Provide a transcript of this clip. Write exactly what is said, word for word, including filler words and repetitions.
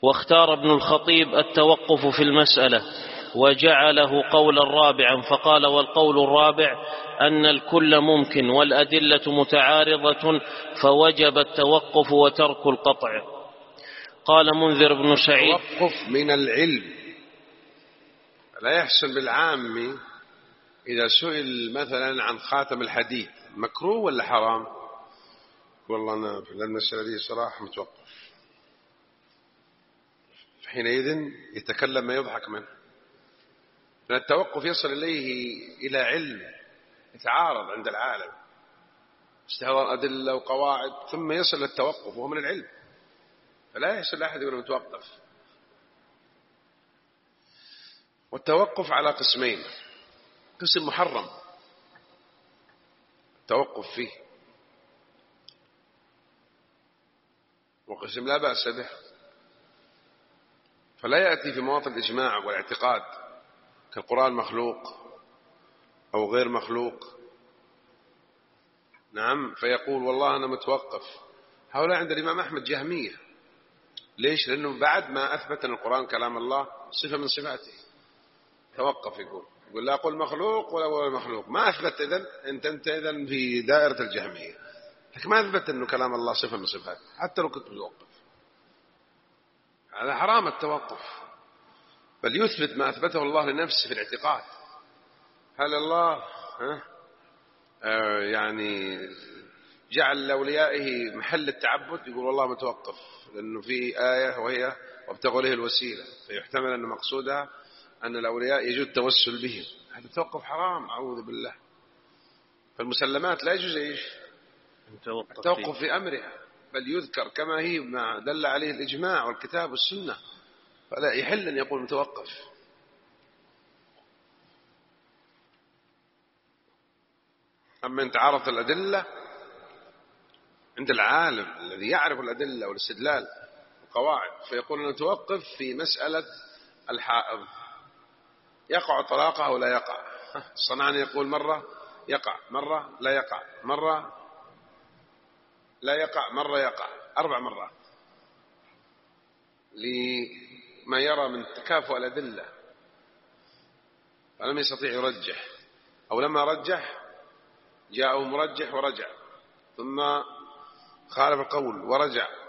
واختار ابن الخطيب التوقف في المسألة وجعله قولا رابعا، فقال: والقول الرابع أن الكل ممكن والأدلة متعارضة فوجب التوقف وترك القطع. قال منذر بن سعيد: التوقف من العلم. لا يحسن بالعام إذا سئل مثلا عن خاتم الحديد مكروه ولا حرام، والله أنا في المسألة دي صراحة متوقف، حينئذ يتكلم ما يضحك منه، لأن التوقف يصل إليه إلى علم يتعارض عند العالم، استهوار أدلة وقواعد، ثم يصل للتوقف وهو من العلم، فلا يحسن لأحد يقول متوقف. والتوقف على قسمين: قسم محرم التوقف فيه، وقسم لا بأس به، فلا يأتي في مواطن الإجماع والاعتقاد كالقرآن مخلوق أو غير مخلوق، نعم، فيقول والله أنا متوقف. هؤلاء عند الإمام أحمد جهمية. ليش؟ لأنه بعد ما أثبت أن القرآن كلام الله صفة من صفاته توقف، يقول يقول لا أقول مخلوق ولا أقول مخلوق. ما أثبت، إذن أنت أنت إذن في دائرة الجهمية، لكن ما أثبت أنه كلام الله صفة من صفاته حتى لو كنت متوقف. هذا حرام التوقف، بل يثبت ما أثبته الله لنفسه في الاعتقاد. هل الله ها آه يعني جعل لأوليائه محل التعبد؟ يقول والله متوقف، لأنه في آية وهي وابتغوا له الوسيلة، فيحتمل أن مقصودها أن الأولياء يجوز التوسل بهم. هذا التوقف حرام، أعوذ بالله. فالمسلمات لا يجوز إيش التوقف في أمرها، بل يذكر كما هي ما دل عليه الإجماع والكتاب والسنة، فلا يحل أن يقول متوقف. أما أن تعارض الأدلة عند العالم الذي يعرف الأدلة والاستدلال والقواعد، فيقول نتوقف في مسألة الحائض يقع طلاقه أو لا يقع. الصنعاني يقول مرة يقع، مرة لا يقع، مرة لا يقع، مرة يقع، أربع مرات، لما يرى من تكافؤ الأدلة، فلم يستطيع يرجح، أو لما رجح جاءه مرجح ورجع، ثم خالف القول ورجع،